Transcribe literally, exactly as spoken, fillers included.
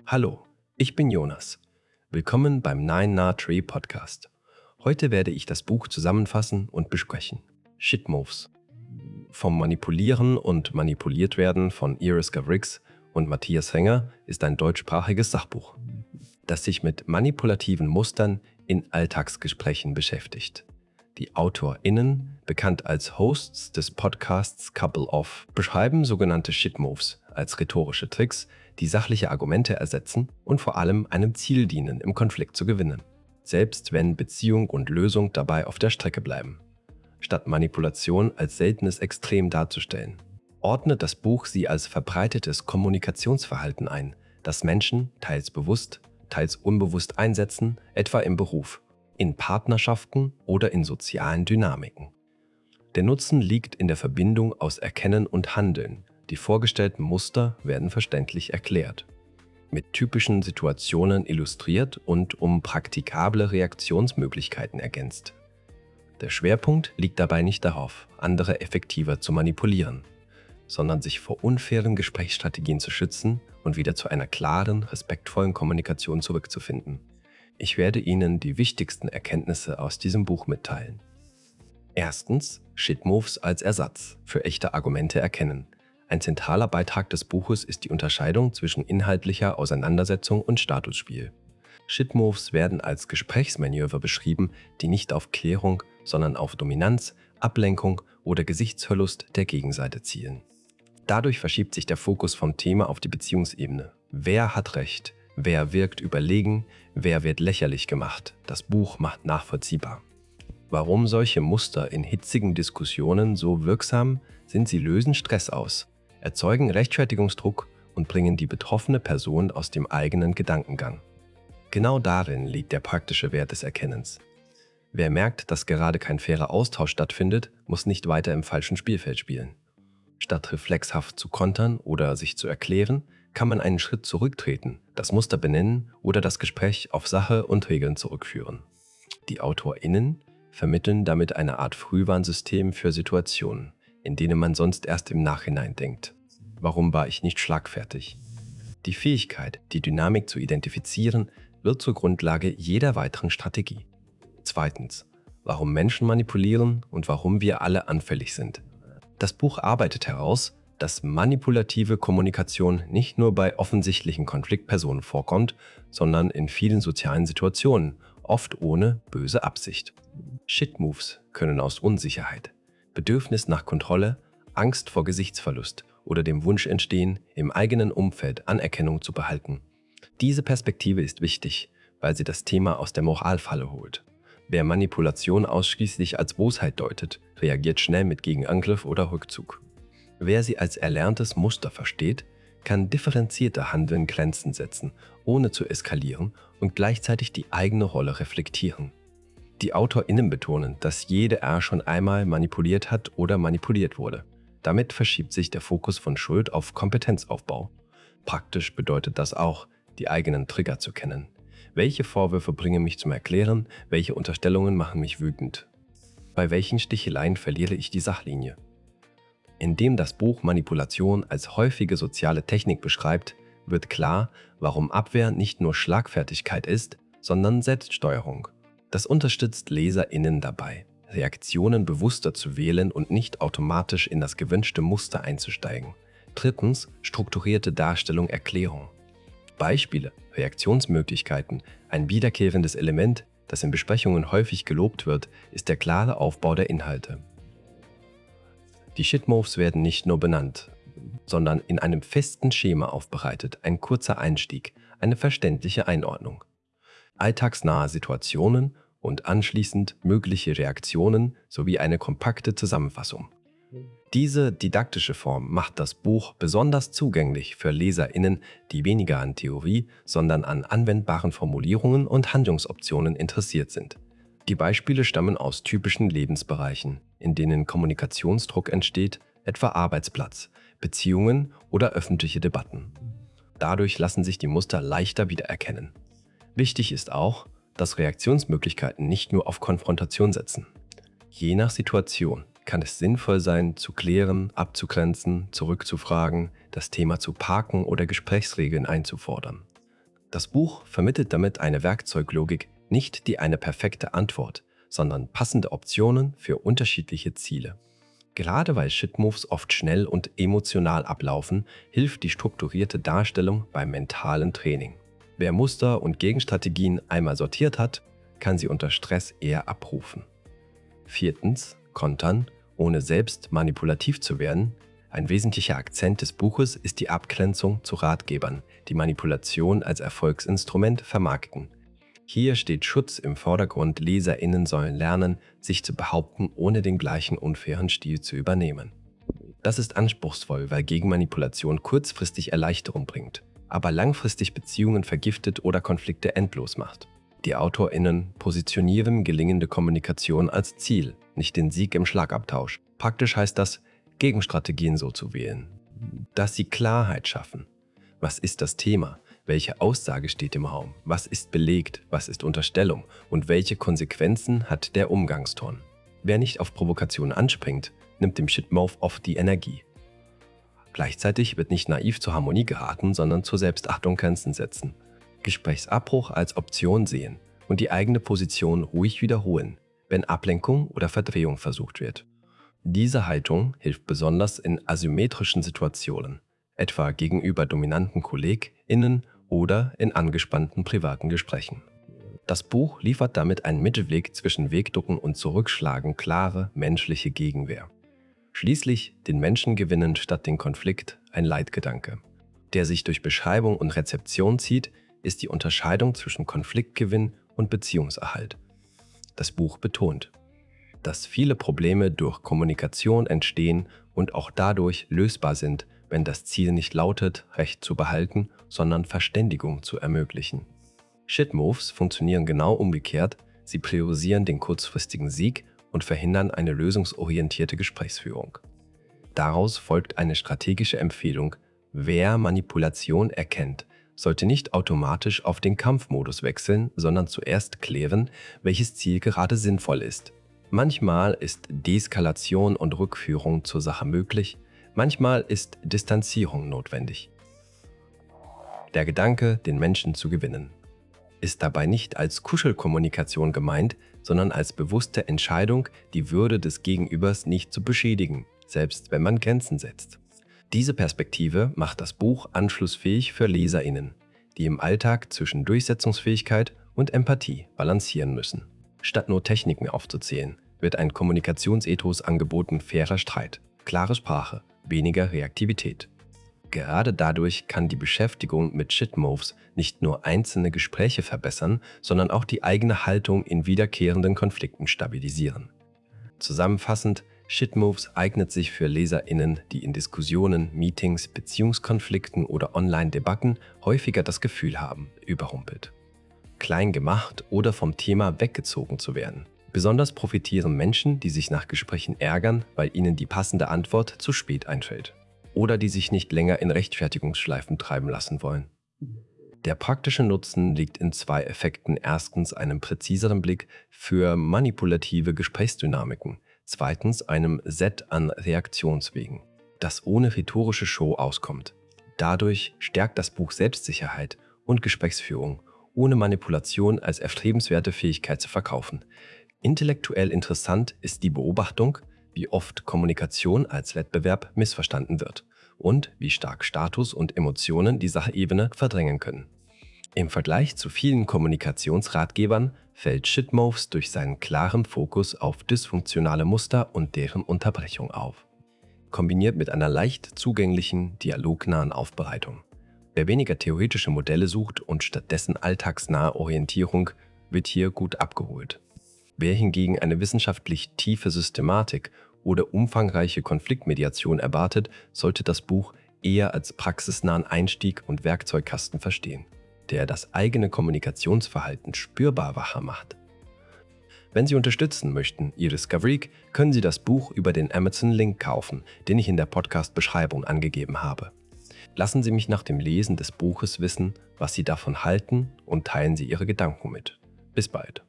Hallo, ich bin Jonas. Willkommen beim Nine Nah Tree Podcast. Heute werde ich das Buch zusammenfassen und besprechen. Shit Moves. Vom Manipulieren und Manipuliertwerden von Iris Gavrix und Matthias Henger ist ein deutschsprachiges Sachbuch, das sich mit manipulativen Mustern in Alltagsgesprächen beschäftigt. Die AutorInnen, bekannt als Hosts des Podcasts Couple Off, beschreiben sogenannte Shit Moves als rhetorische Tricks, die sachliche Argumente ersetzen und vor allem einem Ziel dienen, im Konflikt zu gewinnen, selbst wenn Beziehung und Lösung dabei auf der Strecke bleiben. Statt Manipulation als seltenes Extrem darzustellen, ordnet das Buch sie als verbreitetes Kommunikationsverhalten ein, das Menschen teils bewusst, teils unbewusst einsetzen, etwa im Beruf, in Partnerschaften oder in sozialen Dynamiken. Der Nutzen liegt in der Verbindung aus Erkennen und Handeln. Die vorgestellten Muster werden verständlich erklärt, mit typischen Situationen illustriert und um praktikable Reaktionsmöglichkeiten ergänzt. Der Schwerpunkt liegt dabei nicht darauf, andere effektiver zu manipulieren, sondern sich vor unfairen Gesprächsstrategien zu schützen und wieder zu einer klaren, respektvollen Kommunikation zurückzufinden. Ich werde Ihnen die wichtigsten Erkenntnisse aus diesem Buch mitteilen. Erstens, Shit Moves als Ersatz für echte Argumente erkennen. Ein zentraler Beitrag des Buches ist die Unterscheidung zwischen inhaltlicher Auseinandersetzung und Statusspiel. Shit Moves werden als Gesprächsmanöver beschrieben, die nicht auf Klärung, sondern auf Dominanz, Ablenkung oder Gesichtsverlust der Gegenseite zielen. Dadurch verschiebt sich der Fokus vom Thema auf die Beziehungsebene. Wer hat Recht? Wer wirkt überlegen? Wer wird lächerlich gemacht? Das Buch macht nachvollziehbar. Warum solche Muster in hitzigen Diskussionen so wirksam sind? Sie lösen Stress aus, erzeugen Rechtfertigungsdruck und bringen die betroffene Person aus dem eigenen Gedankengang. Genau darin liegt der praktische Wert des Erkennens. Wer merkt, dass gerade kein fairer Austausch stattfindet, muss nicht weiter im falschen Spielfeld spielen. Statt reflexhaft zu kontern oder sich zu erklären, kann man einen Schritt zurücktreten, das Muster benennen oder das Gespräch auf Sache und Regeln zurückführen. Die AutorInnen vermitteln damit eine Art Frühwarnsystem für Situationen, in denen man sonst erst im Nachhinein denkt. Warum war ich nicht schlagfertig? Die Fähigkeit, die Dynamik zu identifizieren, wird zur Grundlage jeder weiteren Strategie. Zweitens, warum Menschen manipulieren und warum wir alle anfällig sind. Das Buch arbeitet heraus, dass manipulative Kommunikation nicht nur bei offensichtlichen Konfliktpersonen vorkommt, sondern in vielen sozialen Situationen, oft ohne böse Absicht. Shit Moves können aus Unsicherheit, Bedürfnis nach Kontrolle, Angst vor Gesichtsverlust oder dem Wunsch entstehen, im eigenen Umfeld Anerkennung zu behalten. Diese Perspektive ist wichtig, weil sie das Thema aus der Moralfalle holt. Wer Manipulation ausschließlich als Bosheit deutet, reagiert schnell mit Gegenangriff oder Rückzug. Wer sie als erlerntes Muster versteht, kann differenzierter Handeln Grenzen setzen, ohne zu eskalieren und gleichzeitig die eigene Rolle reflektieren. Die AutorInnen betonen, dass jede R schon einmal manipuliert hat oder manipuliert wurde. Damit verschiebt sich der Fokus von Schuld auf Kompetenzaufbau. Praktisch bedeutet das auch, die eigenen Trigger zu kennen. Welche Vorwürfe bringen mich zum Erklären, welche Unterstellungen machen mich wütend? Bei welchen Sticheleien verliere ich die Sachlinie? Indem das Buch Manipulation als häufige soziale Technik beschreibt, wird klar, warum Abwehr nicht nur Schlagfertigkeit ist, sondern Selbststeuerung. Das unterstützt LeserInnen dabei, Reaktionen bewusster zu wählen und nicht automatisch in das gewünschte Muster einzusteigen. Drittens, strukturierte Darstellung, Erklärung. Beispiele, Reaktionsmöglichkeiten, ein wiederkehrendes Element, das in Besprechungen häufig gelobt wird, ist der klare Aufbau der Inhalte. Die Shit Moves werden nicht nur benannt, sondern in einem festen Schema aufbereitet, ein kurzer Einstieg, eine verständliche Einordnung, alltagsnahe Situationen und anschließend mögliche Reaktionen sowie eine kompakte Zusammenfassung. Diese didaktische Form macht das Buch besonders zugänglich für LeserInnen, die weniger an Theorie, sondern an anwendbaren Formulierungen und Handlungsoptionen interessiert sind. Die Beispiele stammen aus typischen Lebensbereichen, in denen Kommunikationsdruck entsteht, etwa Arbeitsplatz, Beziehungen oder öffentliche Debatten. Dadurch lassen sich die Muster leichter wiedererkennen. Wichtig ist auch, dass Reaktionsmöglichkeiten nicht nur auf Konfrontation setzen. Je nach Situation kann es sinnvoll sein, zu klären, abzugrenzen, zurückzufragen, das Thema zu parken oder Gesprächsregeln einzufordern. Das Buch vermittelt damit eine Werkzeuglogik, nicht die eine perfekte Antwort, sondern passende Optionen für unterschiedliche Ziele. Gerade weil Shitmoves oft schnell und emotional ablaufen, hilft die strukturierte Darstellung beim mentalen Training. Wer Muster und Gegenstrategien einmal sortiert hat, kann sie unter Stress eher abrufen. Viertens, kontern, ohne selbst manipulativ zu werden. Ein wesentlicher Akzent des Buches ist die Abgrenzung zu Ratgebern, die Manipulation als Erfolgsinstrument vermarkten. Hier steht Schutz im Vordergrund, LeserInnen sollen lernen, sich zu behaupten, ohne den gleichen unfairen Stil zu übernehmen. Das ist anspruchsvoll, weil Gegenmanipulation kurzfristig Erleichterung bringt, aber langfristig Beziehungen vergiftet oder Konflikte endlos macht. Die AutorInnen positionieren gelingende Kommunikation als Ziel, nicht den Sieg im Schlagabtausch. Praktisch heißt das, Gegenstrategien so zu wählen. Dass sie Klarheit schaffen. Was ist das Thema? Welche Aussage steht im Raum? Was ist belegt? Was ist Unterstellung? Und welche Konsequenzen hat der Umgangston? Wer nicht auf Provokation anspringt, nimmt dem Shitmove oft die Energie. Gleichzeitig wird nicht naiv zur Harmonie geraten, sondern zur Selbstachtung Grenzen setzen. Gesprächsabbruch als Option sehen und die eigene Position ruhig wiederholen, wenn Ablenkung oder Verdrehung versucht wird. Diese Haltung hilft besonders in asymmetrischen Situationen, etwa gegenüber dominanten KollegInnen oder in angespannten privaten Gesprächen. Das Buch liefert damit einen Mittelweg zwischen Wegducken und Zurückschlagen, klare menschliche Gegenwehr. Schließlich den Menschen gewinnen statt den Konflikt, ein Leitgedanke. Der sich durch Beschreibung und Rezeption zieht, ist die Unterscheidung zwischen Konfliktgewinn und Beziehungserhalt. Das Buch betont, dass viele Probleme durch Kommunikation entstehen und auch dadurch lösbar sind, wenn das Ziel nicht lautet, Recht zu behalten, sondern Verständigung zu ermöglichen. Shitmoves funktionieren genau umgekehrt, sie priorisieren den kurzfristigen Sieg und verhindern eine lösungsorientierte Gesprächsführung. Daraus folgt eine strategische Empfehlung: Wer Manipulation erkennt, sollte nicht automatisch auf den Kampfmodus wechseln, sondern zuerst klären, welches Ziel gerade sinnvoll ist. Manchmal ist Deeskalation und Rückführung zur Sache möglich, manchmal ist Distanzierung notwendig. Der Gedanke, den Menschen zu gewinnen, ist dabei nicht als Kuschelkommunikation gemeint, sondern als bewusste Entscheidung, die Würde des Gegenübers nicht zu beschädigen, selbst wenn man Grenzen setzt. Diese Perspektive macht das Buch anschlussfähig für LeserInnen, die im Alltag zwischen Durchsetzungsfähigkeit und Empathie balancieren müssen. Statt nur Techniken aufzuzählen, wird ein Kommunikationsethos angeboten: fairer Streit, klare Sprache, weniger Reaktivität. Gerade dadurch kann die Beschäftigung mit Shitmoves nicht nur einzelne Gespräche verbessern, sondern auch die eigene Haltung in wiederkehrenden Konflikten stabilisieren. Zusammenfassend, Shitmoves eignet sich für LeserInnen, die in Diskussionen, Meetings, Beziehungskonflikten oder Online-Debatten häufiger das Gefühl haben, überrumpelt, klein gemacht oder vom Thema weggezogen zu werden. Besonders profitieren Menschen, die sich nach Gesprächen ärgern, weil ihnen die passende Antwort zu spät einfällt. Oder die sich nicht länger in Rechtfertigungsschleifen treiben lassen wollen. Der praktische Nutzen liegt in zwei Effekten. Erstens einem präziseren Blick für manipulative Gesprächsdynamiken. Zweitens einem Set an Reaktionswegen, das ohne rhetorische Show auskommt. Dadurch stärkt das Buch Selbstsicherheit und Gesprächsführung, ohne Manipulation als erstrebenswerte Fähigkeit zu verkaufen. Intellektuell interessant ist die Beobachtung, wie oft Kommunikation als Wettbewerb missverstanden wird und wie stark Status und Emotionen die Sachebene verdrängen können. Im Vergleich zu vielen Kommunikationsratgebern fällt Shitmoves durch seinen klaren Fokus auf dysfunktionale Muster und deren Unterbrechung auf, kombiniert mit einer leicht zugänglichen, dialognahen Aufbereitung. Wer weniger theoretische Modelle sucht und stattdessen alltagsnahe Orientierung, wird hier gut abgeholt. Wer hingegen eine wissenschaftlich tiefe Systematik oder umfangreiche Konfliktmediation erwartet, sollte das Buch eher als praxisnahen Einstieg und Werkzeugkasten verstehen, der das eigene Kommunikationsverhalten spürbar wacher macht. Wenn Sie unterstützen möchten, Ihr Discovery, können Sie das Buch über den Amazon-Link kaufen, den ich in der Podcast-Beschreibung angegeben habe. Lassen Sie mich nach dem Lesen des Buches wissen, was Sie davon halten, und teilen Sie Ihre Gedanken mit. Bis bald.